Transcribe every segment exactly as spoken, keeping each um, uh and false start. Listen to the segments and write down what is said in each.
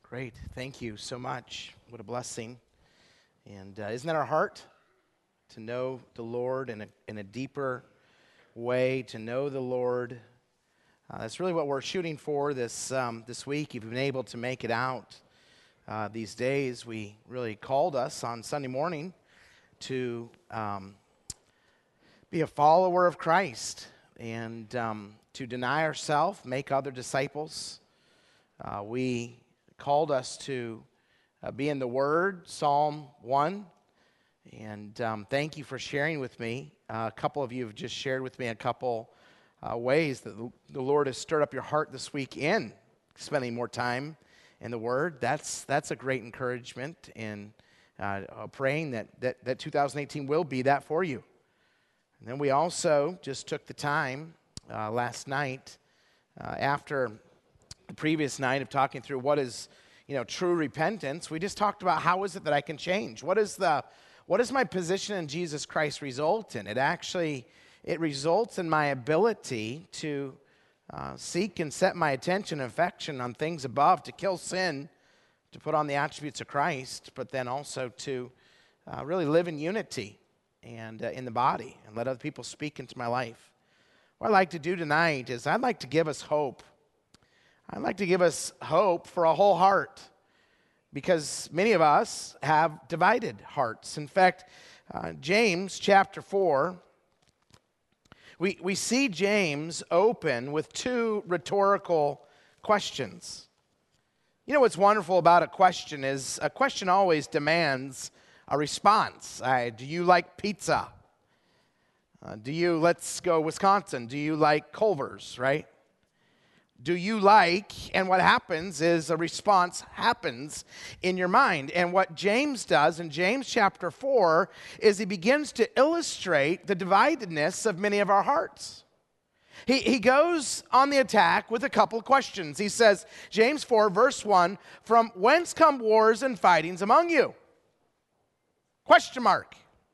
Great. Thank you so much. What a blessing. And uh, isn't that our heart? To know the Lord in a, in a deeper way, to know the Lord. Uh, that's really what we're shooting for this, um, this week. If you've been able to make it out uh, these days, we really called us on Sunday morning to um, be a follower of Christ and um, to deny ourselves, make other disciples. Uh, we called us to uh, be in the Word, Psalm one, and um, thank you for sharing with me. Uh, a couple of you have just shared with me a couple uh, ways that the, the Lord has stirred up your heart this week in spending more time in the Word. That's that's a great encouragement, and uh, uh, praying that, that, that two thousand eighteen will be that for you. And then we also just took the time uh, last night uh, after the previous night of talking through what is, you know, true repentance. We just talked about how is it that I can change? What is the, what is my position in Jesus Christ result in? It actually, it results in my ability to uh, seek and set my attention and affection on things above, to kill sin, to put on the attributes of Christ, but then also to uh, really live in unity and uh, in the body and let other people speak into my life. What I'd like to do tonight is I'd like to give us hope. I'd like to give us hope for a whole heart, because many of us have divided hearts. In fact, uh, James chapter four, we, we see James open with two rhetorical questions. You know what's wonderful about a question is a question always demands a response. Uh, do you like pizza? Uh, do you, let's go Wisconsin, do you like Culver's, right? Do you like, and what happens is a response happens in your mind. And what James does in James chapter four is he begins to illustrate the dividedness of many of our hearts. He, he goes on the attack with a couple of questions. He says, James four verse one, from whence come wars and fightings among you? Question mark.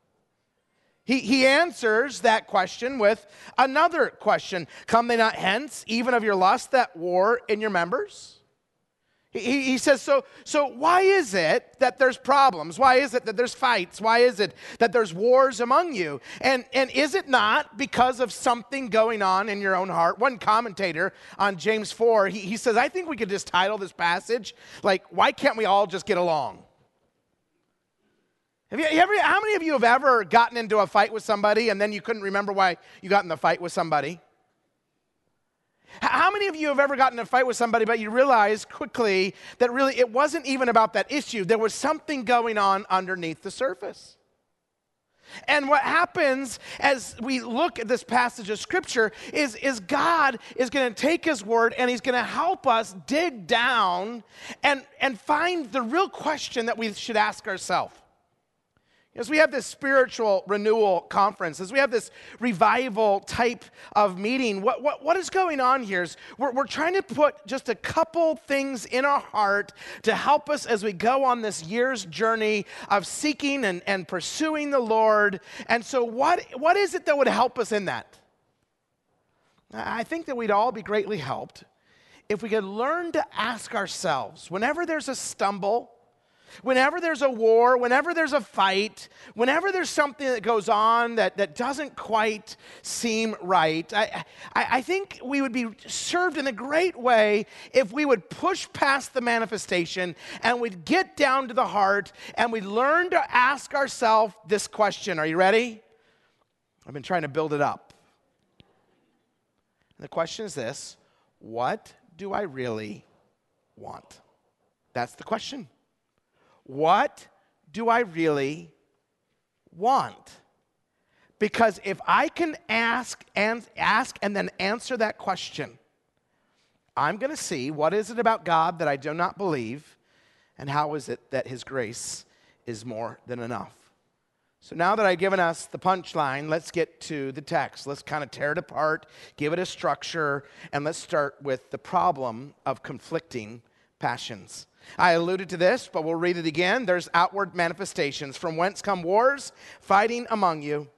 He, he answers that question with another question. Come they not hence, even of your lust that war in your members? He, he says, so, so why is it that there's problems? Why is it that there's fights? Why is it that there's wars among you? And, and is it not because of something going on in your own heart? One commentator on James four, he, he says, I think we could just title this passage, like, why can't we all just get along? Have you ever, how many of you have ever gotten into a fight with somebody and then you couldn't remember why you got in the fight with somebody? How many of you have ever gotten in a fight with somebody but you realized quickly that really it wasn't even about that issue? There was something going on underneath the surface. And what happens as we look at this passage of Scripture is, is God is going to take His Word and He's going to help us dig down and, and find the real question that we should ask ourselves. As we have this spiritual renewal conference, as we have this revival type of meeting, what, what, what is going on here is we're, we're trying to put just a couple things in our heart to help us as we go on this year's journey of seeking and, and pursuing the Lord. And so what, what is it that would help us in that? I think that we'd all be greatly helped if we could learn to ask ourselves, whenever there's a stumble, whenever there's a war, whenever there's a fight, whenever there's something that goes on that, that doesn't quite seem right, I, I, I think we would be served in a great way if we would push past the manifestation and we'd get down to the heart and we'd learn to ask ourselves this question. Are you ready? I've been trying to build it up. And the question is this: what do I really want? That's the question. What do I really want? Because if I can ask and ask and then answer that question, I'm going to see what is it about God that I do not believe, and how is it that His grace is more than enough. So now that I've given us the punchline, let's get to the text. Let's kind of tear it apart, give it a structure, and let's start with the problem of conflicting passions. I alluded to this, but we'll read it again. There's outward manifestations. From whence come wars, fighting among you?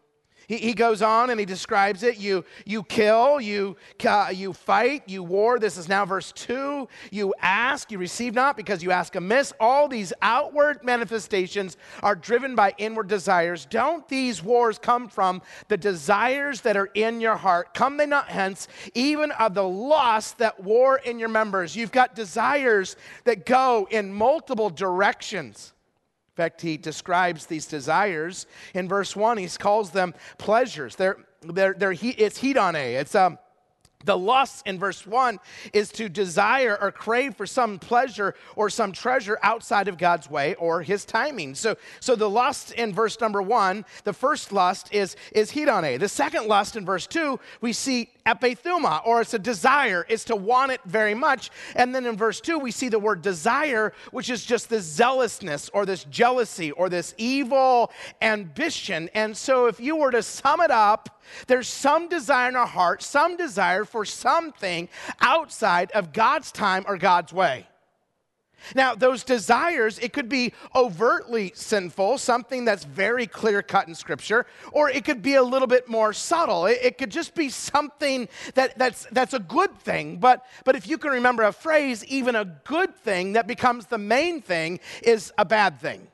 He, he goes on and he describes it. You, you kill, you, uh, you fight, you war. This is now verse two. You ask, you receive not because you ask amiss. All these outward manifestations are driven by inward desires. Don't these wars come from the desires that are in your heart? Come they not hence, even of the lust that war in your members. You've got desires that go in multiple directions. In fact, he describes these desires in verse one. He calls them pleasures. They're, they're, they're, it's hedone. It's um, the lust in verse one is to desire or crave for some pleasure or some treasure outside of God's way or his timing. So, so the lust in verse number one, the first lust is, is hedone. The second lust in verse two, we see epithuma, or it's a desire. It's to want it very much. And then in verse two, we see the word desire, which is just this zealousness or this jealousy or this evil ambition. And so if you were to sum it up, there's some desire in our heart, some desire for something outside of God's time or God's way. Now, those desires, it could be overtly sinful, something that's very clear-cut in Scripture, or it could be a little bit more subtle. It, it could just be something that, that's, that's a good thing. But, but if you can remember a phrase, even a good thing that becomes the main thing is a bad thing.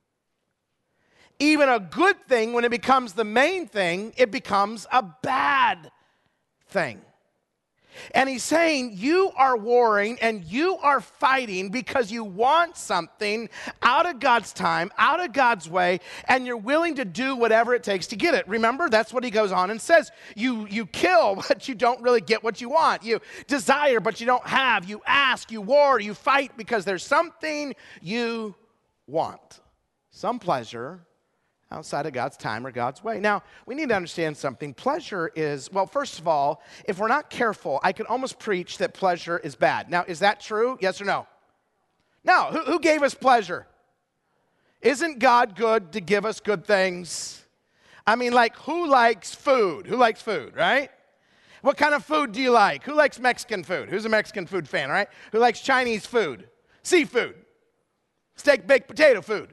Even a good thing, when it becomes the main thing, it becomes a bad thing. And he's saying you are warring and you are fighting because you want something out of God's time, out of God's way, and you're willing to do whatever it takes to get it. Remember, that's what he goes on and says. You, you kill, but you don't really get what you want. You desire, but you don't have. You ask, you war, you fight because there's something you want. Some pleasure outside of God's time or God's way. Now, we need to understand something. Pleasure is, well, first of all, if we're not careful, I could almost preach that pleasure is bad. Now, is that true? Yes or no? No. Who, who gave us pleasure? Isn't God good to give us good things? I mean, like, who likes food? Who likes food, right? What kind of food do you like? Who likes Mexican food? Who's a Mexican food fan, right? Who likes Chinese food? Seafood? Steak, baked potato food?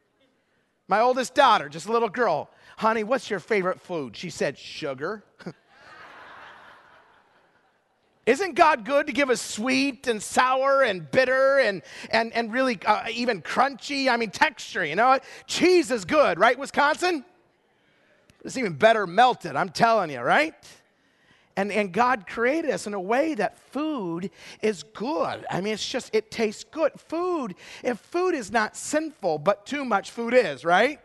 My oldest daughter, just a little girl, honey, what's your favorite food? She said, sugar. Isn't God good to give us sweet and sour and bitter and, and, and really uh, even crunchy? I mean, texture, you know? Cheese is good, right, Wisconsin? It's even better melted, I'm telling you, right? And, and God created us in a way that food is good. I mean, it's just, it tastes good. Food, if food is not sinful, but too much food is, right?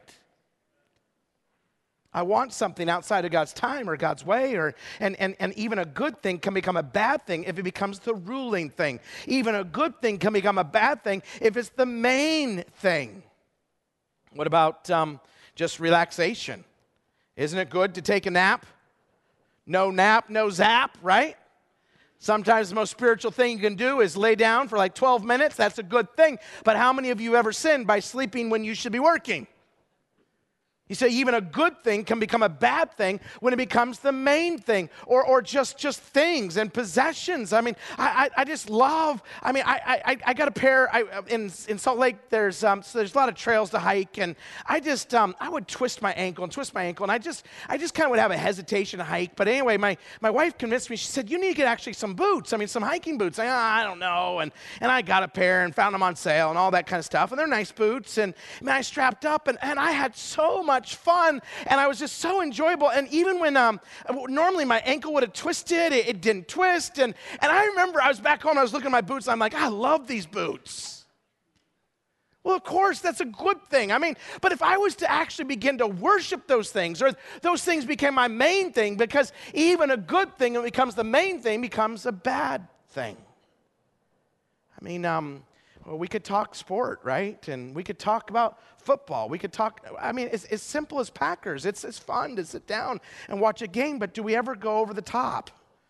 I want something outside of God's time or God's way, or and, and, and even a good thing can become a bad thing if it becomes the ruling thing. Even a good thing can become a bad thing if it's the main thing. What about um, just relaxation? Isn't it good to take a nap? No nap, no zap, right? Sometimes the most spiritual thing you can do is lay down for like twelve minutes. That's a good thing. But how many of you ever sinned by sleeping when you should be working? You say even a good thing can become a bad thing when it becomes the main thing, or or just, just things and possessions. I mean, I I, I just love, I mean, I I, I got a pair, I, in in Salt Lake, there's um so there's a lot of trails to hike, and I just, um I would twist my ankle and twist my ankle, and I just, I just kind of would have a hesitation to hike. But anyway, my, my wife convinced me, she said, you need to get actually some boots, I mean, some hiking boots. I, oh, I don't know, and, and I got a pair and found them on sale and all that kind of stuff, and they're nice boots, and I mean, I strapped up, and, and I had so much fun, and I was just so enjoyable. And even when um, normally my ankle would have twisted, it, it didn't twist. And, and I remember I was back home, I was looking at my boots, and I'm like, I love these boots. Well, of course, that's a good thing. I mean, but if I was to actually begin to worship those things, or those things became my main thing, because even a good thing, it becomes the main thing, becomes a bad thing. I mean, um, well, we could talk sport, right? And we could talk about football. We could talk, I mean, it's as simple as Packers. It's, it's fun to sit down and watch a game, but do we ever go over the top?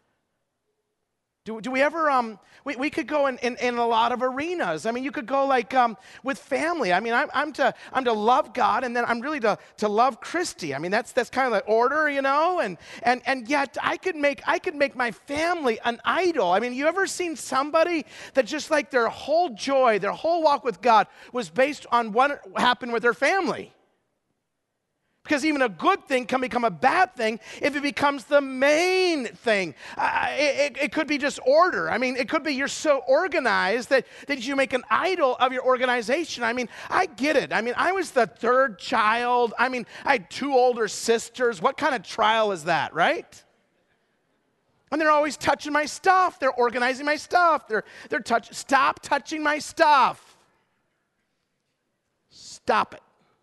Do, do we ever, um, we, we could go in, in, in a lot of arenas. I mean, you could go like um, with family. I mean, I'm, I'm, to, I'm to love God, and then I'm really to, to love Christy. I mean, that's, that's kind of the order, you know, and, and, and yet I could make, I could make my family an idol. I mean, you ever seen somebody that just like their whole joy, their whole walk with God was based on what happened with their family? Because even a good thing can become a bad thing if it becomes the main thing. Uh, it, it could be just order. I mean, it could be you're so organized that, that you make an idol of your organization. I mean, I get it. I mean, I was the third child. I mean, I had two older sisters. What kind of trial is that, right? And they're always touching my stuff. They're organizing my stuff. They're, they're touch. Stop touching my stuff. Stop it.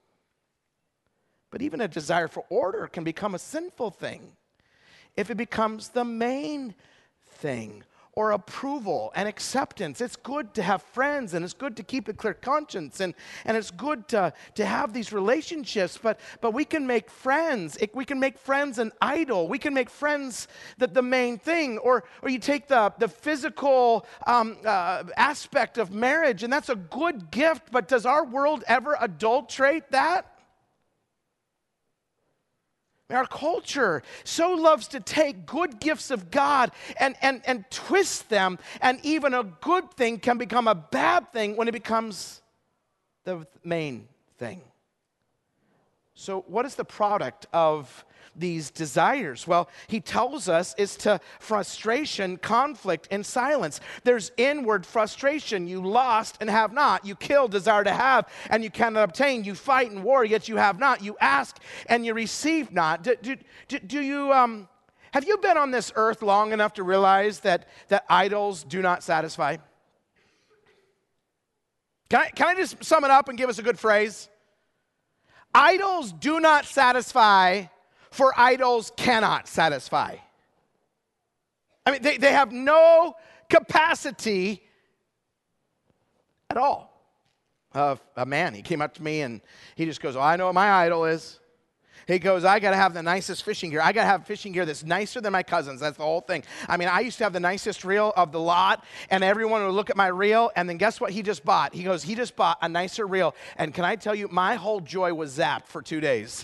But even a desire for order can become a sinful thing if it becomes the main thing, or approval and acceptance. It's good to have friends, and it's good to keep a clear conscience, and, and it's good to, to have these relationships, but, but we can make friends. It, we can make friends an idol. We can make friends the, the main thing. Or, or you take the, the physical um, uh, aspect of marriage, and that's a good gift, but does our world ever adulterate that? Our culture so loves to take good gifts of God and, and, and twist them, and even a good thing can become a bad thing when it becomes the main thing. So what is the product of these desires? Well, he tells us it's to frustration, conflict, and silence. There's inward frustration. You lost and have not. You kill, desire to have, and you cannot obtain. You fight and war, yet you have not. You ask and you receive not. Do, do, do, do you, um, have you been on this earth long enough to realize that, that idols do not satisfy? Can I, can I just sum it up and give us a good phrase? Idols do not satisfy, for idols cannot satisfy. I mean, they, they have no capacity at all. Uh, a man, he came up to me and he just goes, oh, I know what my idol is. He goes, I got to have the nicest fishing gear. I got to have fishing gear that's nicer than my cousin's. That's the whole thing. I mean, I used to have the nicest reel of the lot, and everyone would look at my reel, and then guess what he just bought? He goes, he just bought a nicer reel. And can I tell you, my whole joy was zapped for two days.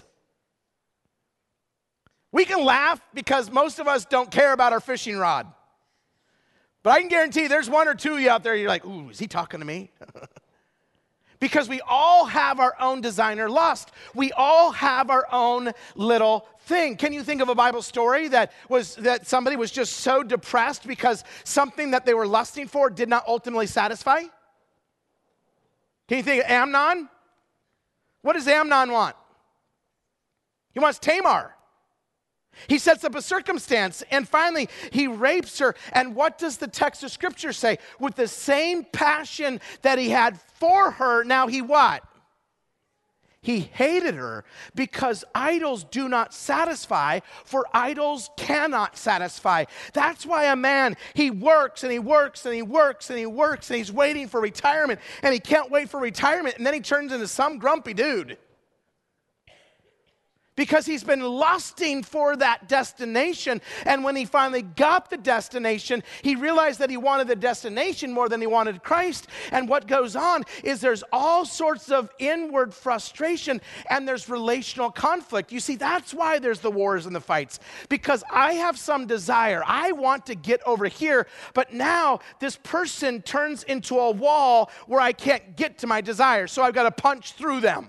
We can laugh because most of us don't care about our fishing rod. But I can guarantee you there's one or two of you out there, you're like, ooh, is he talking to me? Because we all have our own designer lust. We all have our own little thing. Can you think of a Bible story that was that somebody was just so depressed because something that they were lusting for did not ultimately satisfy? Can you think of Amnon? What does Amnon want? He wants Tamar. He sets up a circumstance, and finally he rapes her. And what does the text of Scripture say? With the same passion that he had for her, now he what? He hated her, because idols do not satisfy, for idols cannot satisfy. That's why a man, he works and he works and he works and he works and he's waiting for retirement, and he can't wait for retirement, and then he turns into some grumpy dude. Because he's been lusting for that destination. And when he finally got the destination, he realized that he wanted the destination more than he wanted Christ. And what goes on is there's all sorts of inward frustration, and there's relational conflict. You see, that's why there's the wars and the fights. Because I have some desire. I want to get over here, but now this person turns into a wall where I can't get to my desire. So I've got to punch through them.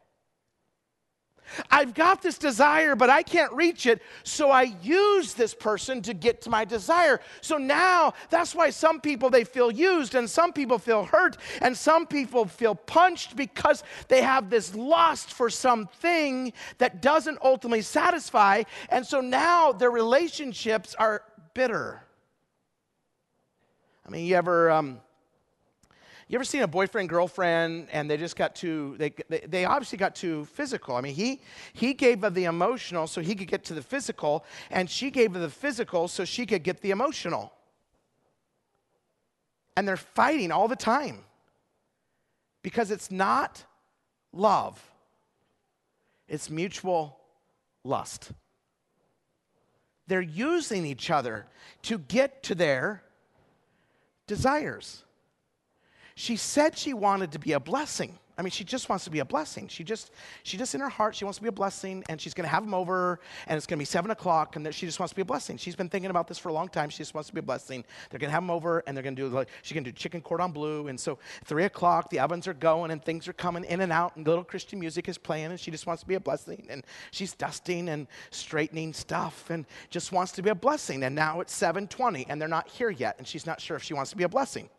I've got this desire, but I can't reach it, so I use this person to get to my desire. So now, that's why some people, they feel used, and some people feel hurt, and some people feel punched because they have this lust for something that doesn't ultimately satisfy, and so now their relationships are bitter. I mean, you ever... Um, You ever seen a boyfriend, girlfriend, and they just got too, they, they, they obviously got too physical. I mean, he, he gave her the emotional so he could get to the physical, and she gave her the physical so she could get the emotional. And they're fighting all the time because it's not love. It's mutual lust. They're using each other to get to their desires. She said she wanted to be a blessing. I mean, she just wants to be a blessing. She just, she just in her heart, she wants to be a blessing, and she's going to have them over, and it's going to be seven o'clock, and she just wants to be a blessing. She's been thinking about this for a long time. She just wants to be a blessing. They're going to have them over, and they're going to do, like, she's going to do chicken cordon bleu, and so three o'clock, the ovens are going, and things are coming in and out, and little Christian music is playing, and she just wants to be a blessing, and she's dusting and straightening stuff, and just wants to be a blessing, and now it's seven twenty, and they're not here yet, and she's not sure if she wants to be a blessing.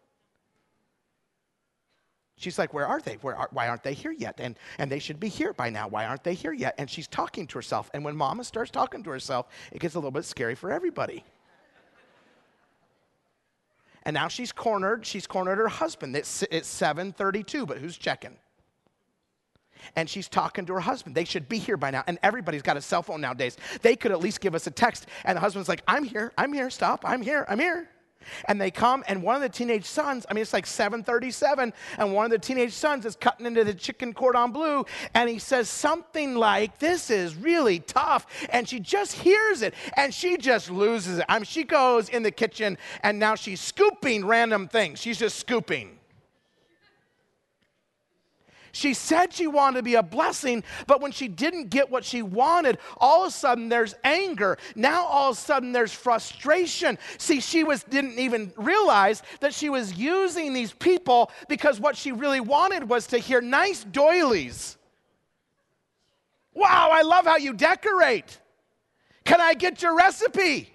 She's like, where are they? Where are, why aren't they here yet? And, and they should be here by now. Why aren't they here yet? And she's talking to herself. And when mama starts talking to herself, it gets a little bit scary for everybody. And now she's cornered. She's cornered her husband. It's, it's seven thirty-two, but who's checking? And she's talking to her husband. They should be here by now. And everybody's got a cell phone nowadays. They could at least give us a text. And the husband's like, I'm here. I'm here. Stop. I'm here. I'm here. And they come, and one of the teenage sons, I mean, it's like seven thirty-seven, and one of the teenage sons is cutting into the chicken cordon bleu, and he says something like, this is really tough, and she just hears it, and she just loses it. I mean, she goes in the kitchen, and now she's scooping random things. She's just scooping. She said she wanted to be a blessing, but when she didn't get what she wanted, all of a sudden there's anger. Now all of a sudden there's frustration. See, she was didn't even realize that she was using these people because what she really wanted was to hear nice doilies. Wow, I love how you decorate. Can I get your recipe?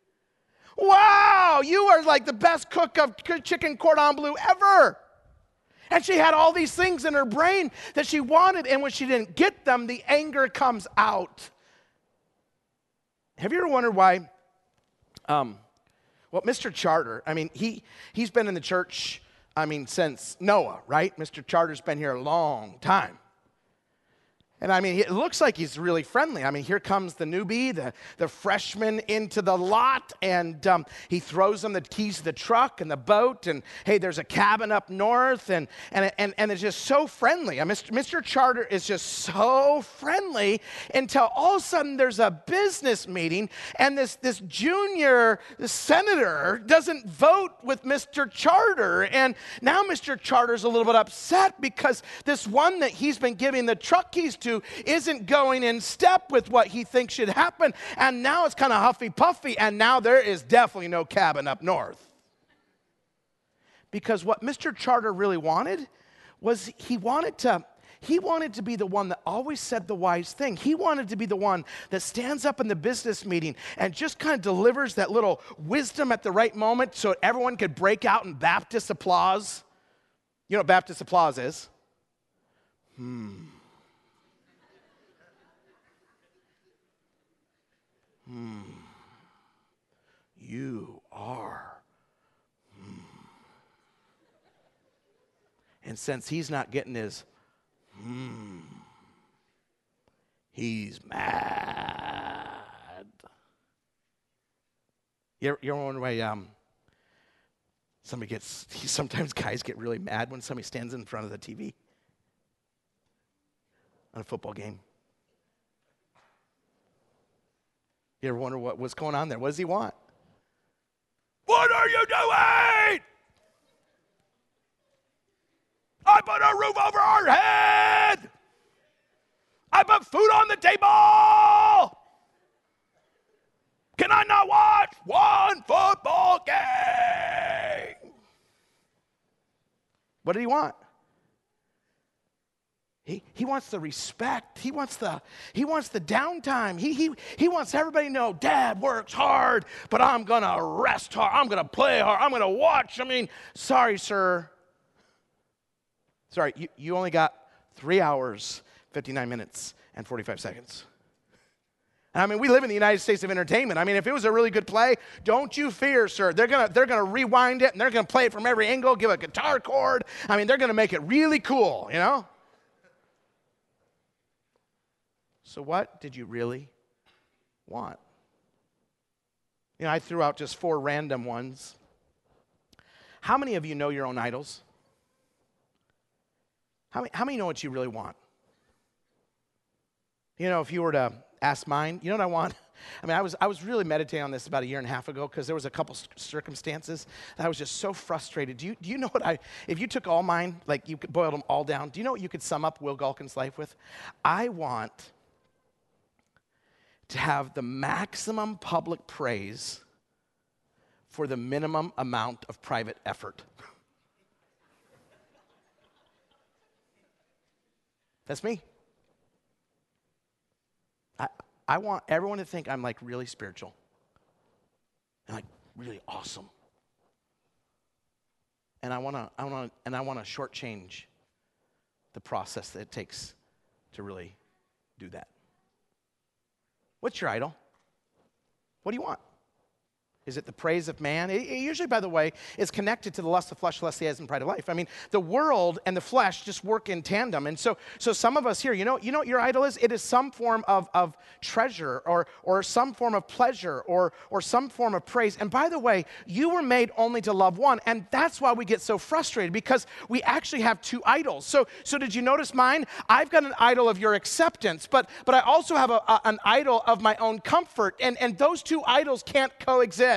Wow, you are like the best cook of chicken cordon bleu ever. And she had all these things in her brain that she wanted, and when she didn't get them, the anger comes out. Have you ever wondered why? Um, well, Mister Charter, I mean, he, he's been in the church, I mean, since Noah, right? Mister Charter's been here a long time. And I mean, it looks like he's really friendly. I mean, here comes the newbie, the, the freshman into the lot, and um, he throws them the keys to the truck and the boat, and hey, there's a cabin up north, and and and, and it's just so friendly. I mean, Mister Mister Charter is just so friendly until all of a sudden there's a business meeting, and this, this junior senator doesn't vote with Mister Charter, and now Mister Charter's a little bit upset because this one that he's been giving the truck keys to isn't going in step with what he thinks should happen, and now it's kind of huffy-puffy, and now there is definitely no cabin up north. Because what Mister Charter really wanted was he wanted to he wanted to be the one that always said the wise thing. He wanted to be the one that stands up in the business meeting and just kind of delivers that little wisdom at the right moment so everyone could break out in Baptist applause. You know what Baptist applause is? Hmm. Hmm. You are. Hmm. And since he's not getting his, hmm, he's mad. You ever, you ever wonder why um, somebody gets, sometimes guys get really mad when somebody stands in front of the T V on a football game? You ever wonder what, what's going on there? What does he want? What are you doing? I put a roof over our head. I put food on the table. Can I not watch one football game? What did he want? He, he wants the respect. He wants the, he wants the downtime. He, he, he wants everybody to know Dad works hard, but I'm going to rest hard. I'm going to play hard. I'm going to watch. I mean, sorry, sir. Sorry, you, you only got three hours, fifty-nine minutes, and forty-five seconds. I mean, we live in the United States of entertainment. I mean, if it was a really good play, don't you fear, sir. They're going to they're gonna rewind it, and they're going to play it from every angle, give a guitar chord. I mean, they're going to make it really cool, you know? So what did you really want? You know, I threw out just four random ones. How many of you know your own idols? How many, how many know what you really want? You know, if you were to ask mine? You know what I want? I mean, I was I was really meditating on this about a year and a half ago because there was a couple circumstances that I was just so frustrated. Do you do you know what I? If you took all mine, like you could boil them all down, do you know what you could sum up Will Galkin's life with? I want to have the maximum public praise for the minimum amount of private effort. That's me. I, I want everyone to think I'm like really spiritual and like really awesome. And I want to, I want to, and I want to shortchange the process that it takes to really do that. What's your idol? What do you want? Is it the praise of man? It, it usually, by the way, is connected to the lust of the flesh, lust of the eyes, and pride of life. I mean, the world and the flesh just work in tandem. And so so some of us here, you know, you know what your idol is? It is some form of, of treasure or or some form of pleasure or or some form of praise. And by the way, you were made only to love one. And that's why we get so frustrated, because we actually have two idols. So so did you notice mine? I've got an idol of your acceptance, but but I also have a, a, an idol of my own comfort. And, and those two idols can't coexist.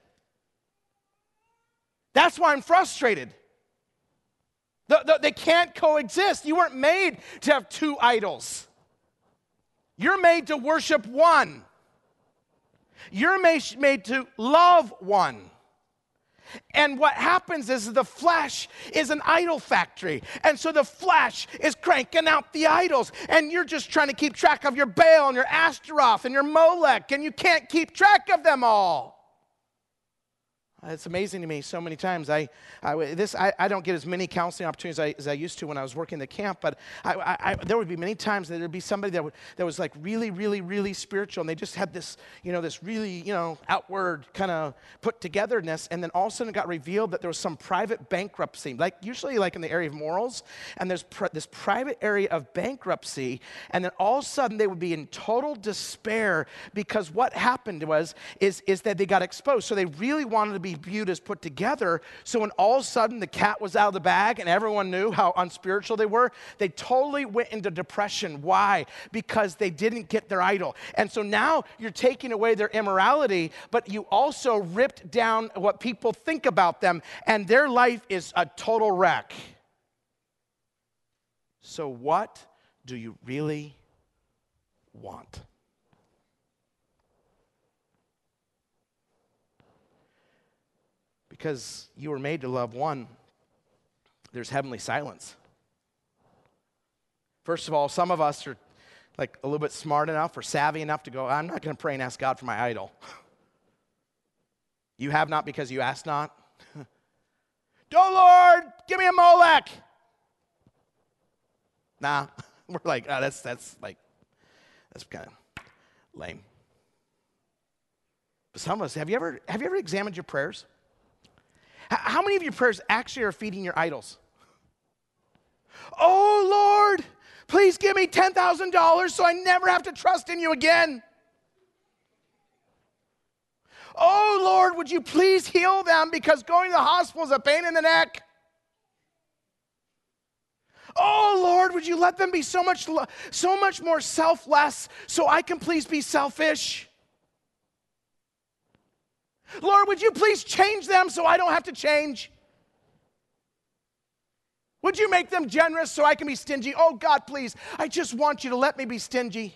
That's why I'm frustrated. The, the, they can't coexist. You weren't made to have two idols. You're made to worship one. You're made, made to love one. And what happens is the flesh is an idol factory. And so the flesh is cranking out the idols. And you're just trying to keep track of your Baal and your Ashtaroth and your Molech. And you can't keep track of them all. It's amazing to me so many times. I, I, this, I, I don't get as many counseling opportunities as I, as I used to when I was working the camp, but I, I, I, there would be many times that there would be somebody that, would, that was like really, really, really spiritual, and they just had this, you know, this really, you know, outward kind of put togetherness, and then all of a sudden it got revealed that there was some private bankruptcy, like usually like in the area of morals, and there's pr- this private area of bankruptcy, and then all of a sudden they would be in total despair because what happened was, is, is that they got exposed. So they really wanted to be viewed as put together. So when all of a sudden the cat was out of the bag and everyone knew how unspiritual they were, they totally went into depression. Why? Because they didn't get their idol. And so now you're taking away their immorality, but you also ripped down what people think about them, and their life is a total wreck. So what do you really want? Because you were made to love one, there's heavenly silence. First of all, some of us are like a little bit smart enough or savvy enough to go, I'm not going to pray and ask God for my idol. You have not because you ask not. Oh, Lord, give me a Molech. Nah, we're like, oh, that's that's like, that's kind of lame. But some of us, have you ever have you ever examined your prayers? How many of your prayers actually are feeding your idols? Oh, Lord, please give me ten thousand dollars so I never have to trust in you again. Oh, Lord, would you please heal them because going to the hospital is a pain in the neck. Oh, Lord, would you let them be so much, so much more selfless so I can please be selfish. Lord, would you please change them so I don't have to change? Would you make them generous so I can be stingy? Oh, God, please, I just want you to let me be stingy.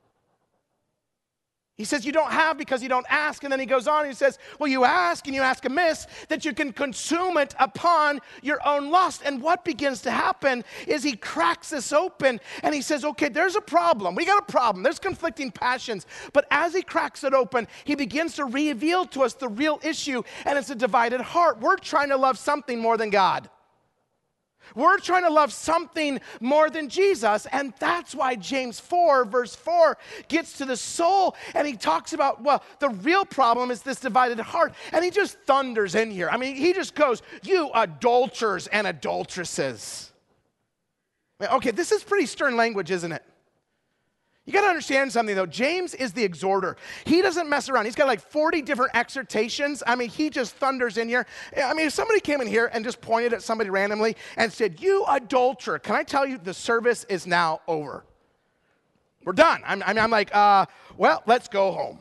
He says, you don't have because you don't ask. And then he goes on and he says, well, you ask and you ask amiss that you can consume it upon your own lust. And what begins to happen is he cracks this open and he says, okay, there's a problem. We got a problem. There's conflicting passions. But as he cracks it open, he begins to reveal to us the real issue, and it's a divided heart. We're trying to love something more than God. We're trying to love something more than Jesus, and that's why James four, verse four, gets to the soul, and he talks about, well, the real problem is this divided heart, and he just thunders in here. I mean, he just goes, you adulterers and adulteresses. Okay, this is pretty stern language, isn't it? You got to understand something, though. James is the exhorter. He doesn't mess around. He's got like forty different exhortations. I mean, he just thunders in here. I mean, if somebody came in here and just pointed at somebody randomly and said, you adulterer, can I tell you the service is now over? We're done. I'm, I'm, I'm like, uh, well, let's go home.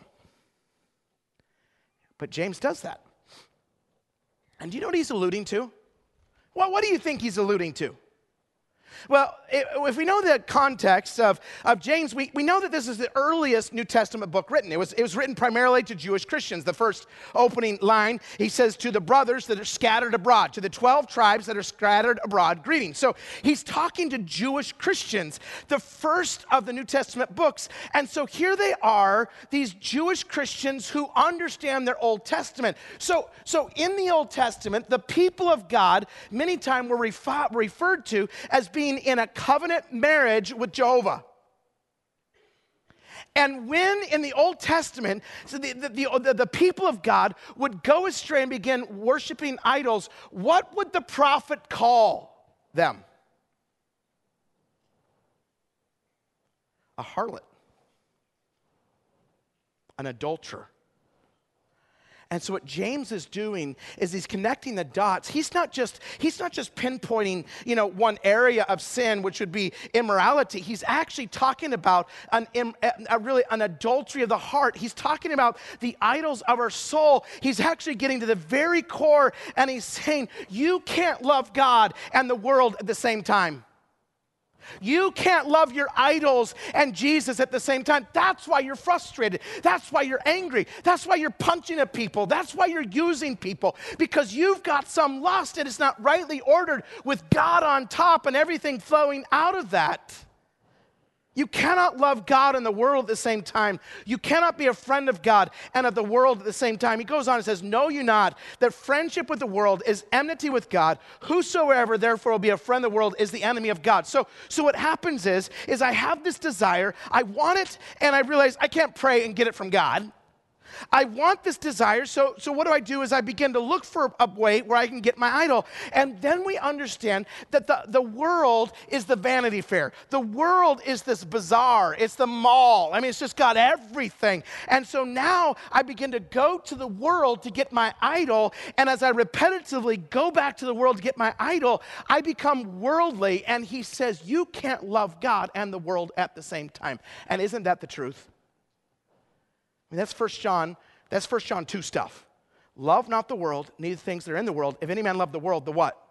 But James does that. And do you know what he's alluding to? Well, what do you think he's alluding to? Well, if we know the context of, of James, we, we know that this is the earliest New Testament book written. It was, it was written primarily to Jewish Christians. The first opening line, he says, to the brothers that are scattered abroad, to the twelve tribes that are scattered abroad, greetings. So he's talking to Jewish Christians, the first of the New Testament books. And so here they are, these Jewish Christians who understand their Old Testament. So, so in the Old Testament, the people of God many times were refer, referred to as being in a covenant marriage with Jehovah. And when in the Old Testament, so the, the, the, the people of God would go astray and begin worshiping idols, what would the prophet call them? A harlot, an adulterer. And so what James is doing is he's connecting the dots. He's not just, he's not just pinpointing, you know, one area of sin, which would be immorality. He's actually talking about an, a really an adultery of the heart. He's talking about the idols of our soul. He's actually getting to the very core, and he's saying, you can't love God and the world at the same time. You can't love your idols and Jesus at the same time. That's why you're frustrated. That's why you're angry. That's why you're punching at people. That's why you're using people, because you've got some lust and it's not rightly ordered with God on top and everything flowing out of that. You cannot love God and the world at the same time. You cannot be a friend of God and of the world at the same time. He goes on and says, know you not that friendship with the world is enmity with God. Whosoever therefore will be a friend of the world is the enemy of God. So, so what happens is, is I have this desire, I want it, and I realize I can't pray and get it from God. I want this desire, so, so what do I do is I begin to look for a way where I can get my idol. And then we understand that the, the world is the Vanity Fair. The world is this bazaar. It's the mall. I mean, it's just got everything. And so now I begin to go to the world to get my idol. And as I repetitively go back to the world to get my idol, I become worldly. And he says, you can't love God and the world at the same time. And isn't that the truth? I mean, that's First John, that's First John two stuff. Love not the world, neither things that are in the world. If any man love the world, the what?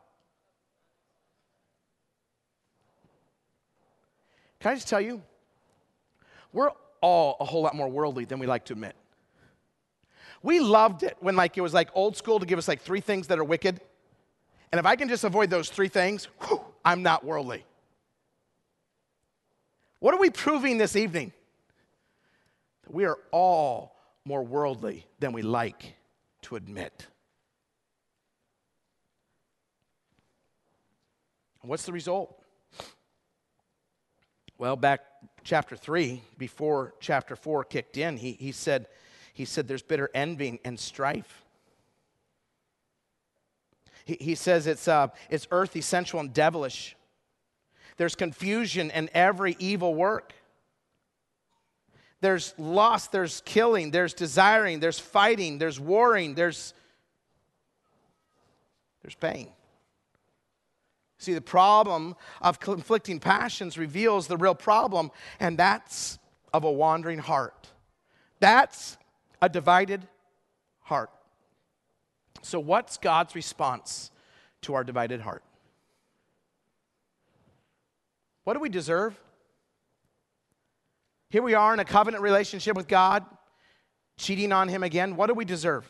Can I just tell you? We're all a whole lot more worldly than we like to admit. We loved it when like it was like old school to give us like three things that are wicked. And if I can just avoid those three things, whew, I'm not worldly. What are we proving this evening? We are all more worldly than we like to admit. What's the result? Well, back chapter three, before chapter four kicked in, he, he said, he said there's bitter envy and strife. He, he says it's, uh, it's earthy, sensual, and devilish. There's confusion and every evil work. There's lust, there's killing, there's desiring, there's fighting, there's warring, there's, there's pain. See, the problem of conflicting passions reveals the real problem, and that's of a wandering heart. That's a divided heart. So what's God's response to our divided heart? What do we deserve? Here we are in a covenant relationship with God, cheating on him again. What do we deserve?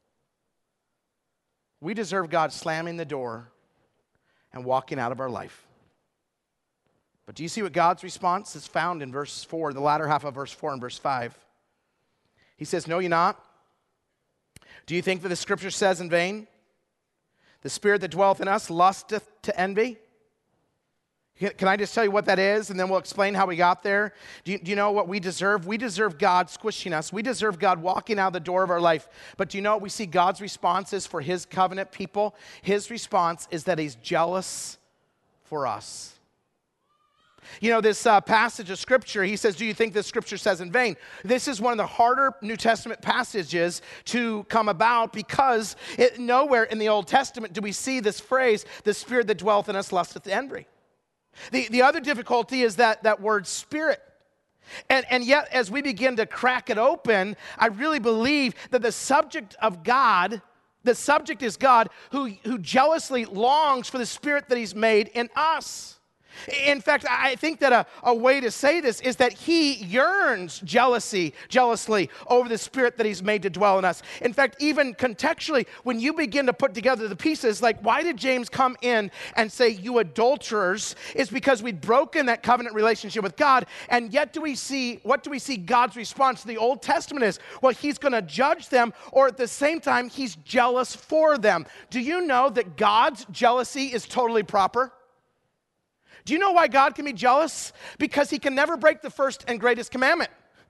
We deserve God slamming the door and walking out of our life. But do you see what God's response is found in verse four, the latter half of verse four and verse five? He says, know ye not? Do you think that the scripture says in vain? The spirit that dwelleth in us lusteth to envy. Can I just tell you what that is, and then we'll explain how we got there? Do you, do you know what we deserve? We deserve God squishing us. We deserve God walking out the door of our life. But do you know what we see God's response is for his covenant people? His response is that he's jealous for us. You know, this uh, passage of Scripture, he says, do you think this Scripture says in vain? This is one of the harder New Testament passages to come about because it, nowhere in the Old Testament do we see this phrase, the spirit that dwelleth in us lusteth to envy. The, the other difficulty is that that word spirit. And, and yet, as we begin to crack it open, I really believe that the subject of God, the subject is God, who, who jealously longs for the Spirit that He's made in us. In fact, I think that a, a way to say this is that He yearns jealousy, jealously over the Spirit that He's made to dwell in us. In fact, even contextually, when you begin to put together the pieces, like why did James come in and say, you adulterers, is because we'd broken that covenant relationship with God, and yet do we see, what do we see God's response to the Old Testament is? Well, He's going to judge them, or at the same time, He's jealous for them. Do you know that God's jealousy is totally proper? Do you know why God can be jealous? Because He can never break the first and greatest commandment.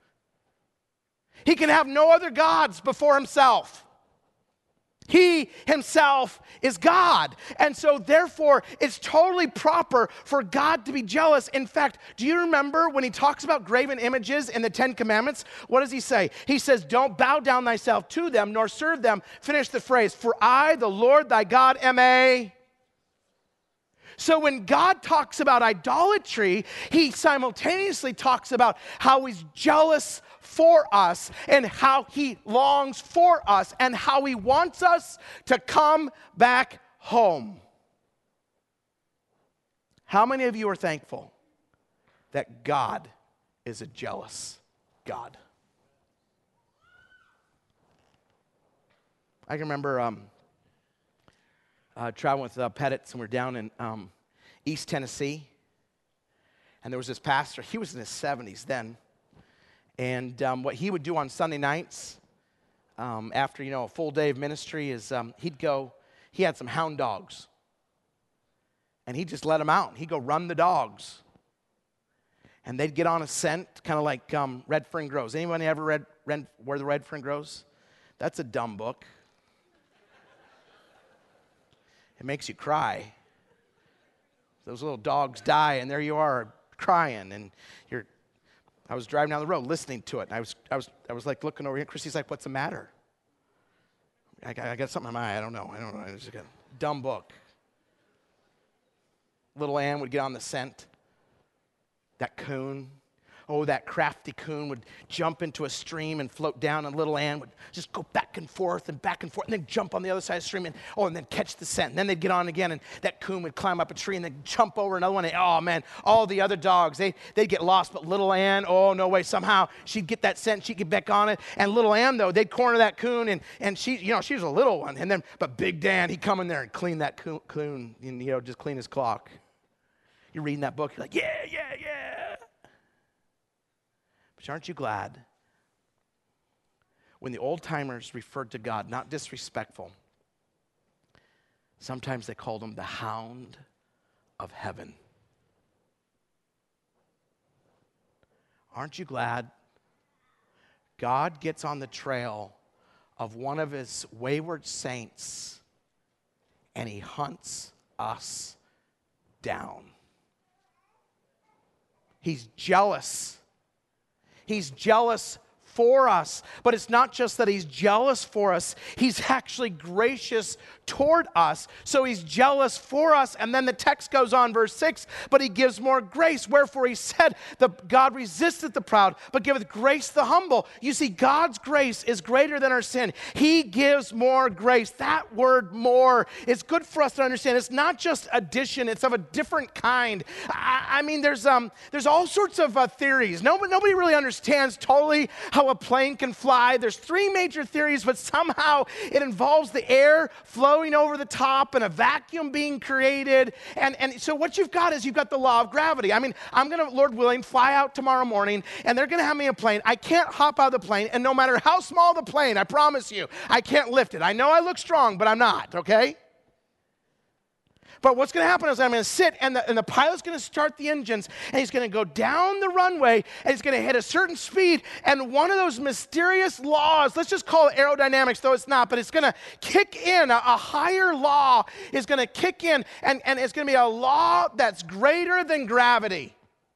He can have no other gods before Himself. He Himself is God. And so therefore, it's totally proper for God to be jealous. In fact, do you remember when He talks about graven images in the Ten Commandments? What does He say? He says, don't bow down thyself to them, nor serve them. Finish the phrase, for I, the Lord thy God, am a... So when God talks about idolatry, He simultaneously talks about how He's jealous for us and how He longs for us and how He wants us to come back home. How many of you are thankful that God is a jealous God? I can remember... Um, Uh, traveling with uh, Pettits, and we're down in um, East Tennessee, and there was this pastor. He was in his seventies then, and um, what he would do on Sunday nights um, after, you know, a full day of ministry is um, he'd go, he had some hound dogs, and he'd just let them out. He'd go run the dogs, and they'd get on a scent, kind of like um, Red Fern Grows. Anyone ever read, read Where the Red Fern Grows? That's a dumb book. It makes you cry. Those little dogs die, and there you are crying, and you're. I was driving down the road listening to it, and I was, I was, I was like looking over here. Christy's like, "What's the matter?" I got, I got something in my eye. I don't know. I don't know. It's just a dumb book. Little Ann would get on the scent. That coon. Oh, that crafty coon would jump into a stream and float down, and little Ann would just go back and forth and back and forth, and then jump on the other side of the stream, and oh, and then catch the scent. And then they'd get on again, and that coon would climb up a tree and then jump over another one. And, oh, man, all the other dogs, they, they'd get lost, but little Ann, oh, no way, somehow she'd get that scent, she'd get back on it. And little Ann, though, they'd corner that coon, and, and she, you know, she was a little one. And then, but Big Dan, he'd come in there and clean that coon, coon and, you know, just clean his clock. You're reading that book, you're like, yeah, yeah, yeah. But aren't you glad when the old-timers referred to God, not disrespectful, sometimes they called Him the Hound of Heaven. Aren't you glad God gets on the trail of one of His wayward saints and He hunts us down? He's jealous. He's jealous for us. But it's not just that He's jealous for us. He's actually gracious toward us. So He's jealous for us. And then the text goes on, verse six, but He gives more grace. Wherefore He said, that God resisteth the proud, but giveth grace to the humble. You see, God's grace is greater than our sin. He gives more grace. That word more is good for us to understand. It's not just addition. It's of a different kind. I, I mean, there's um, there's all sorts of uh, theories. Nobody, nobody really understands totally how a plane can fly. There's three major theories, but somehow it involves the air flowing over the top and a vacuum being created. And, and so what you've got is you've got the law of gravity. I mean, I'm going to, Lord willing, fly out tomorrow morning, and they're going to have me a plane. I can't hop out of the plane, and no matter how small the plane, I promise you, I can't lift it. I know I look strong, but I'm not, okay? But what's going to happen is I'm going to sit, and the, and the pilot's going to start the engines, and he's going to go down the runway, and he's going to hit a certain speed, and one of those mysterious laws, let's just call it aerodynamics, though it's not, but it's going to kick in. A, a higher law is going to kick in, and, and it's going to be a law that's greater than gravity.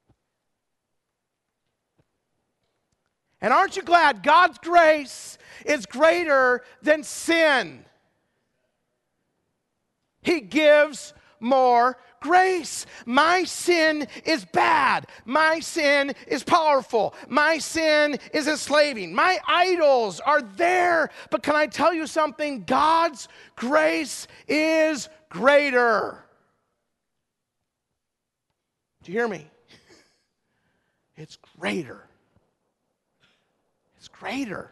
And aren't you glad God's grace is greater than sin? He gives more grace. My sin is bad. My sin is powerful. My sin is enslaving. My idols are there. But can I tell you something? God's grace is greater. Do you hear me? It's greater. It's greater.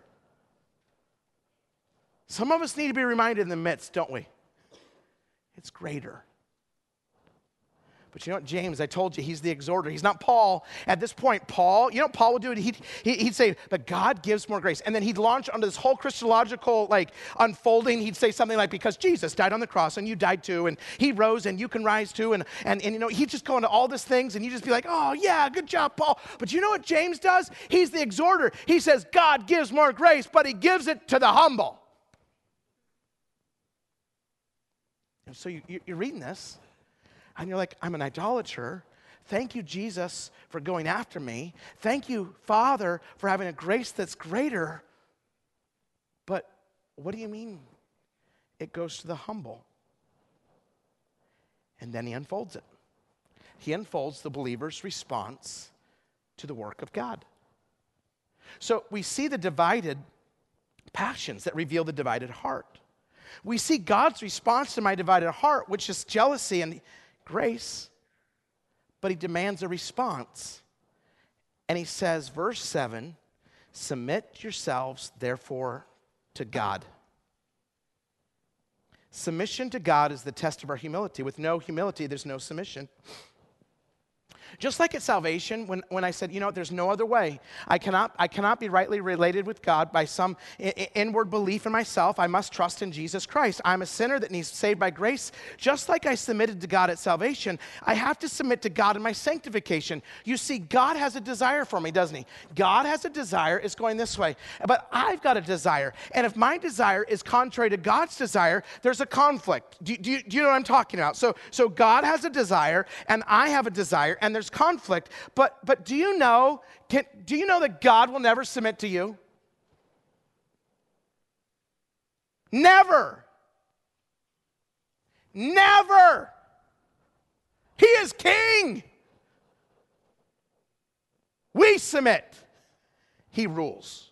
Some of us need to be reminded in the midst, don't we? It's greater. But you know what, James, I told you, he's the exhorter. He's not Paul. At this point, Paul, you know what Paul would do? He'd, he'd say, but God gives more grace. And then he'd launch onto this whole Christological like unfolding. He'd say something like, because Jesus died on the cross and you died too, and he rose and you can rise too. And, and, and you know, he'd just go into all these things and you just be like, oh yeah, good job, Paul. But you know what James does? He's the exhorter. He says, God gives more grace, but he gives it to the humble. And so you, you're reading this, and you're like, I'm an idolater. Thank you, Jesus, for going after me. Thank you, Father, for having a grace that's greater. But what do you mean? It goes to the humble. And then he unfolds it. He unfolds the believer's response to the work of God. So we see the divided passions that reveal the divided heart. We see God's response to my divided heart, which is jealousy and grace, but he demands a response. And he says, verse seven, submit yourselves, therefore, to God. Submission to God is the test of our humility. With no humility, there's no submission. Just like at salvation, when, when I said, you know, there's no other way. I cannot, I cannot be rightly related with God by some I- I- inward belief in myself. I must trust in Jesus Christ. I'm a sinner that needs saved by grace. Just like I submitted to God at salvation, I have to submit to God in my sanctification. You see, God has a desire for me, doesn't he? God has a desire. It's going this way. But I've got a desire. And if my desire is contrary to God's desire, there's a conflict. Do, do, you, do you know what I'm talking about? So, so God has a desire, and I have a desire, and there's conflict, but but do you know, can, do you know that God will never submit to you? Never. Never. He is king. We submit. He rules.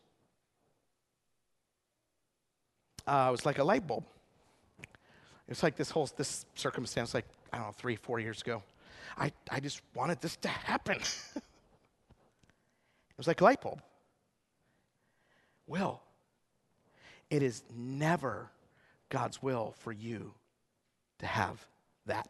Uh, it was like a light bulb. It's like this whole this circumstance, like, I don't know, three, four years ago. I, I just wanted this to happen. It was like a light bulb. Will, it is never God's will for you to have that.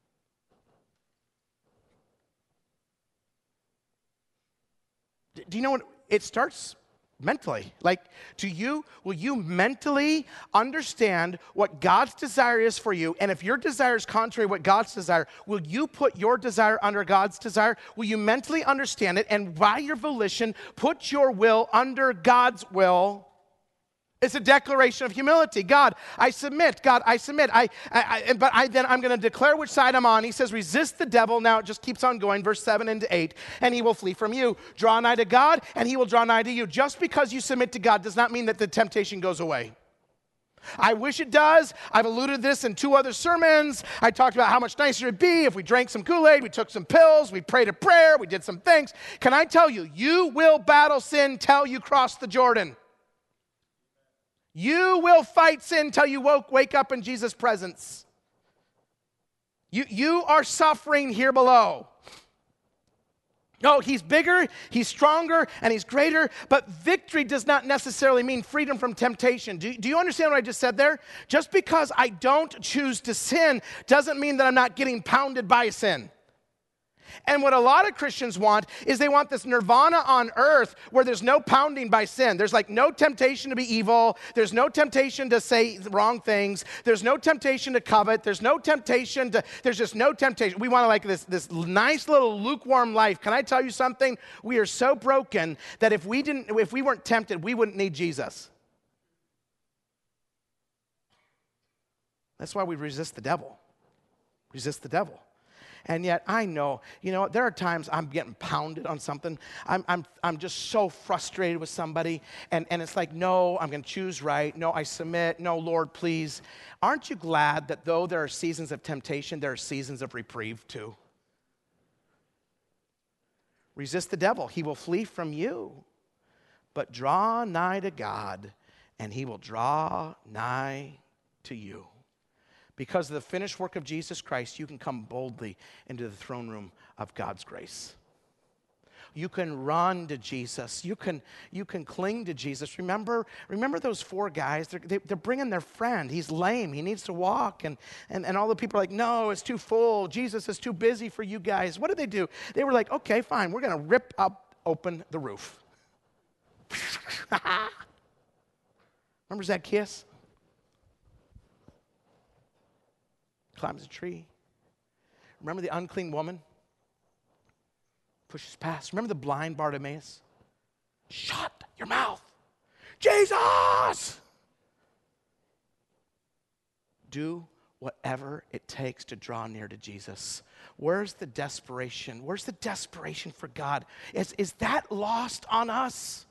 Do you know what? It starts mentally. Like, do you, will you mentally understand what God's desire is for you? And if your desire is contrary to what God's desire, will you put your desire under God's desire? Will you mentally understand it? And by your volition, put your will under God's will? It's a declaration of humility. God, I submit. God, I submit. I, I, I but I then I'm going to declare which side I'm on. He says, resist the devil. Now it just keeps on going, verse seven into eight, and he will flee from you. Draw nigh to God, and he will draw nigh to you. Just because you submit to God does not mean that the temptation goes away. I wish it does. I've alluded to this in two other sermons. I talked about how much nicer it'd be if we drank some Kool-Aid, we took some pills, we prayed a prayer, we did some things. Can I tell you, you will battle sin till you cross the Jordan. You will fight sin until you woke, wake up in Jesus' presence. You, you are suffering here below. No, he's bigger, he's stronger, and he's greater, but victory does not necessarily mean freedom from temptation. Do, do you understand what I just said there? Just because I don't choose to sin doesn't mean that I'm not getting pounded by sin. And what a lot of Christians want is they want this nirvana on earth where there's no pounding by sin. There's like no temptation to be evil. There's no temptation to say wrong things. There's no temptation to covet. There's no temptation to, there's just no temptation. We want to like this, this nice little lukewarm life. Can I tell you something? We are so broken that if we didn't, if we weren't tempted, we wouldn't need Jesus. That's why we resist the devil. Resist the devil. And yet I know, you know, there are times I'm getting pounded on something. I'm, I'm, I'm just so frustrated with somebody. And, and it's like, no, I'm going to choose right. No, I submit. No, Lord, please. Aren't you glad that though there are seasons of temptation, there are seasons of reprieve too? Resist the devil. He will flee from you. But draw nigh to God, and he will draw nigh to you. Because of the finished work of Jesus Christ, you can come boldly into the throne room of God's grace. You can run to Jesus. You can, you can cling to Jesus. Remember, remember those four guys? They're, they, they're bringing their friend. He's lame. He needs to walk. And, and, and all the people are like, no, it's too full. Jesus is too busy for you guys. What did they do? They were like, okay, fine. We're going to rip up open the roof. Remember Zacchaeus? Climbs a tree. Remember the unclean woman? Pushes past. Remember the blind Bartimaeus? Shut your mouth. Jesus! Do whatever it takes to draw near to Jesus. Where's the desperation? Where's the desperation for God? Is, is that lost on us?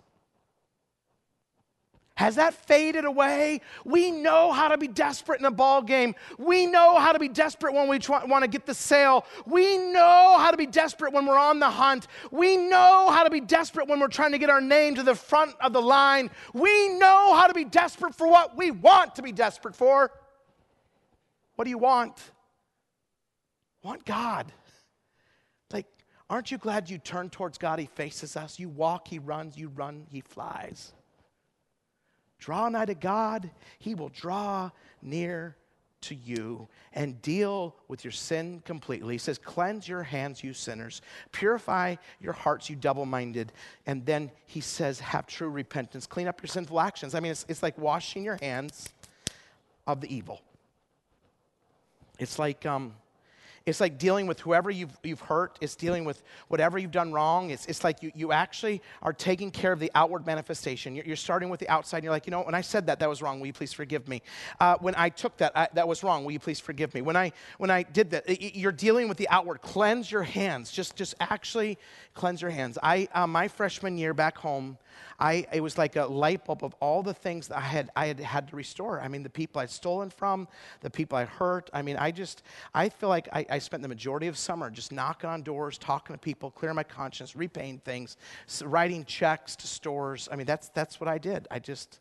Has that faded away? We know how to be desperate in a ball game. We know how to be desperate when we try, want to get the sale. We know how to be desperate when we're on the hunt. We know how to be desperate when we're trying to get our name to the front of the line. We know how to be desperate for what we want to be desperate for. What do you want? Want God. Like, aren't you glad you turn towards God? He faces us. You walk, he runs. You run, he flies. Draw nigh to God, he will draw near to you and deal with your sin completely. He says, cleanse your hands, you sinners. Purify your hearts, you double-minded. And then he says, have true repentance. Clean up your sinful actions. I mean, it's, it's like washing your hands of the evil. It's like... um. It's like dealing with whoever you've, you've hurt. It's dealing with whatever you've done wrong. It's, it's like you, you actually are taking care of the outward manifestation. You're, you're starting with the outside. And you're like, you know, when I said that, that was wrong. Will you please forgive me? Uh, when I took that, I, that was wrong. Will you please forgive me? When I when I did that, you're dealing with the outward. Cleanse your hands. Just just actually cleanse your hands. I uh, my freshman year back home, I it was like a light bulb of all the things that I had I had had to restore. I mean, the people I'd stolen from, the people I hurt. I mean, I just I feel like I. I spent the majority of summer just knocking on doors, talking to people, clearing my conscience, repaying things, writing checks to stores. I mean, that's that's what I did. I just,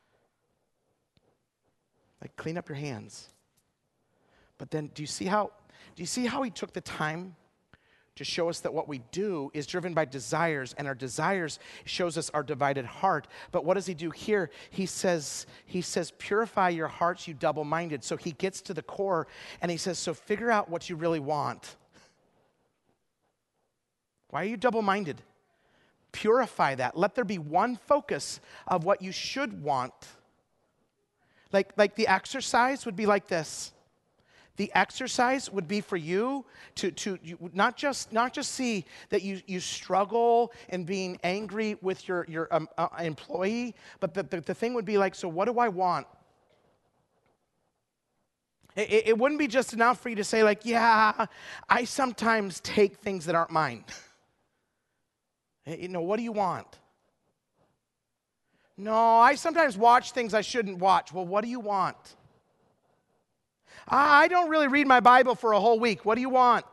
like, clean up your hands. But then do you see how, do you see how he took the time to show us that what we do is driven by desires, and our desires shows us our divided heart. But what does he do here? He says, he says, purify your hearts, you double-minded. So he gets to the core, and he says, so figure out what you really want. Why are you double-minded? Purify that. Let there be one focus of what you should want. Like, like the exercise would be like this. The exercise would be for you to, to you, not just not just see that you, you struggle in being angry with your, your um, uh, employee, but the, the, the thing would be like, so what do I want? It, it wouldn't be just enough for you to say like, yeah, I sometimes take things that aren't mine. You know, what do you want? No, I sometimes watch things I shouldn't watch. Well, what do you want? I don't really read my Bible for a whole week. What do you want?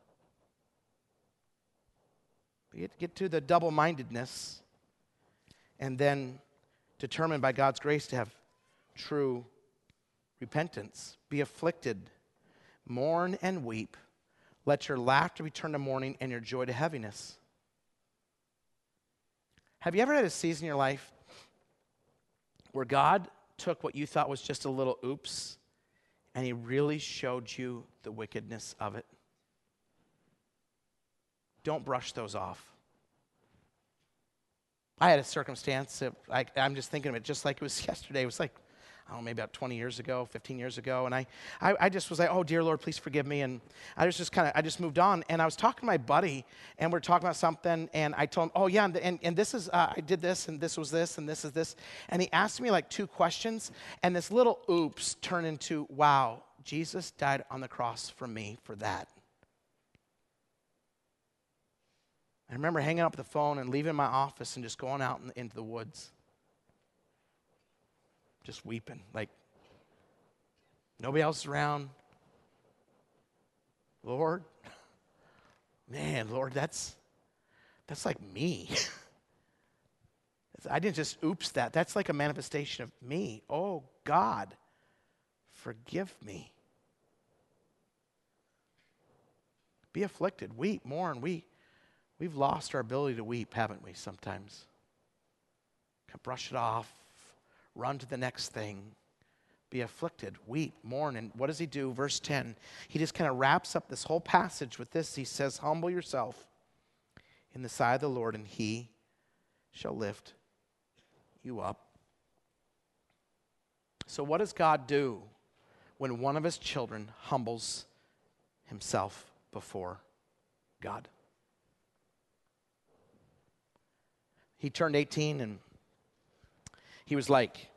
Get, get to the double-mindedness and then determined by God's grace to have true repentance. Be afflicted, mourn and weep. Let your laughter be turned to mourning and your joy to heaviness. Have you ever had a season in your life where God took what you thought was just a little oops, and he really showed you the wickedness of it? Don't brush those off. I had a circumstance, that I, I'm just thinking of it just like it was yesterday. It was like, I don't know, maybe about twenty years ago, fifteen years ago. And I, I, I just was like, oh, dear Lord, please forgive me. And I was just kind of, I just moved on. And I was talking to my buddy, and we we're talking about something. And I told him, oh, yeah, and, and, and this is, uh, I did this, and this was this, and this is this. And he asked me like two questions. And this little oops turned into, wow, Jesus died on the cross for me for that. I remember hanging up the phone and leaving my office and just going out in, into the woods. Just weeping, like nobody else around. Lord, man, Lord, that's that's like me. I didn't just oops that. That's like a manifestation of me. Oh, God, forgive me. Be afflicted, weep, mourn. We, we've lost our ability to weep, haven't we, sometimes? Brush it off, run to the next thing. Be afflicted, weep, mourn. And what does he do? Verse ten, he just kind of wraps up this whole passage with this. He says, humble yourself in the sight of the Lord, and he shall lift you up. So what does God do when one of his children humbles himself before God? He turned eighteen and he was like,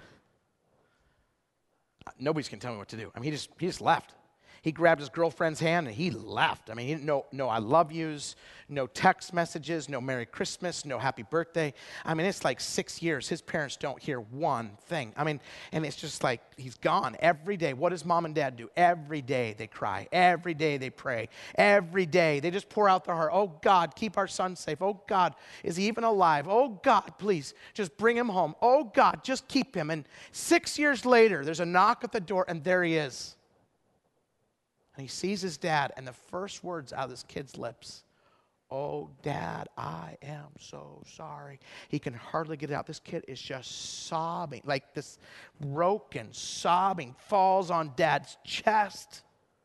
nobody's going to tell me what to do. I mean, he just he just left. He grabbed his girlfriend's hand and he left. I mean, he didn't know, no I love yous, no text messages, no Merry Christmas, no happy birthday. I mean, it's like six years. His parents don't hear one thing. I mean, and it's just like he's gone every day. What does mom and dad do? Every day they cry. Every day they pray. Every day they just pour out their heart. Oh, God, keep our son safe. Oh, God, is he even alive? Oh, God, please, just bring him home. Oh, God, just keep him. And six years later, there's a knock at the door, and there he is. And he sees his dad, and the first words out of this kid's lips, oh, Dad, I am so sorry. He can hardly get it out. This kid is just sobbing, like this broken, sobbing, falls on Dad's chest.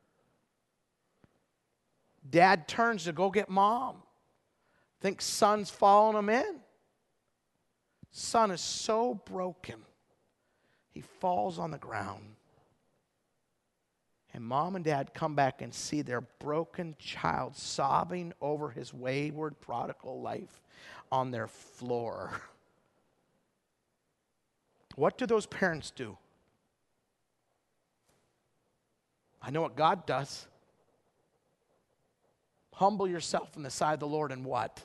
Dad turns to go get Mom. Thinks son's following him in. Son is so broken, he falls on the ground. And Mom and Dad come back and see their broken child sobbing over his wayward prodigal life on their floor. What do those parents do? I know what God does. Humble yourself in the sight of the Lord, and what?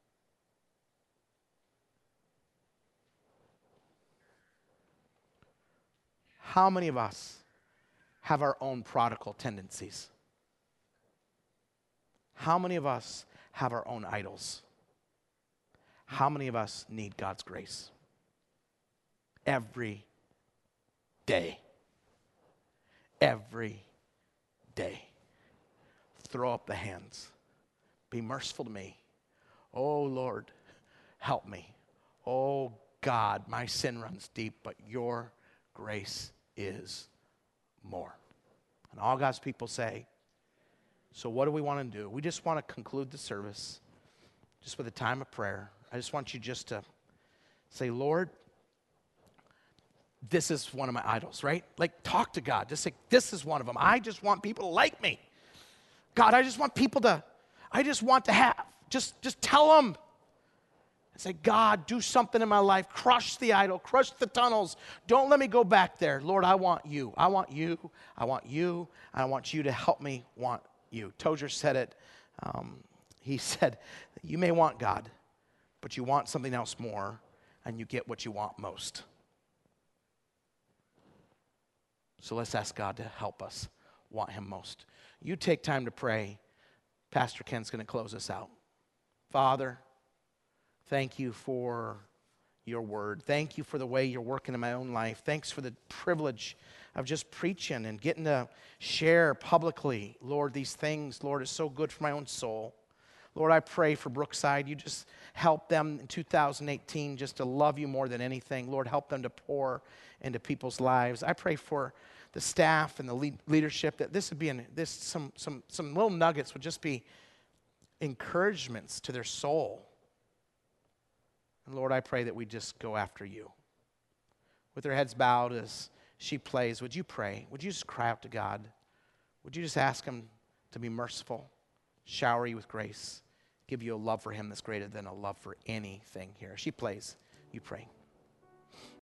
How many of us have our own prodigal tendencies? How many of us have our own idols? How many of us need God's grace? Every day. Every day. Throw up the hands. Be merciful to me. Oh, Lord, help me. Oh, God, my sin runs deep, but your grace is more. And all God's people say, so what do we want to do? We just want to conclude the service just with a time of prayer. I just want you just to say, Lord, this is one of my idols, right? Like, talk to God. Just say, this is one of them. I just want people to like me. God, I just want people to, I just want to have, just, just tell them. And say, God, do something in my life. Crush the idol. Crush the tunnels. Don't let me go back there. Lord, I want you. I want you. I want you. I want you to help me want you. Tozer said it. Um, he said, you may want God, but you want something else more, and you get what you want most. So let's ask God to help us want him most. You take time to pray. Pastor Ken's going to close us out. Father, thank you for your word. Thank you for the way you're working in my own life. Thanks for the privilege of just preaching and getting to share publicly, Lord, these things. Lord, is so good for my own soul. Lord, I pray for Brookside. You just help them in two thousand eighteen just to love you more than anything. Lord, help them to pour into people's lives. I pray for the staff and the lead leadership that this would be an, this some some some little nuggets would just be encouragements to their soul. And Lord, I pray that we just go after you. With their heads bowed as she plays, would you pray? Would you just cry out to God? Would you just ask him to be merciful, shower you with grace, give you a love for him that's greater than a love for anything here? As she plays, you pray.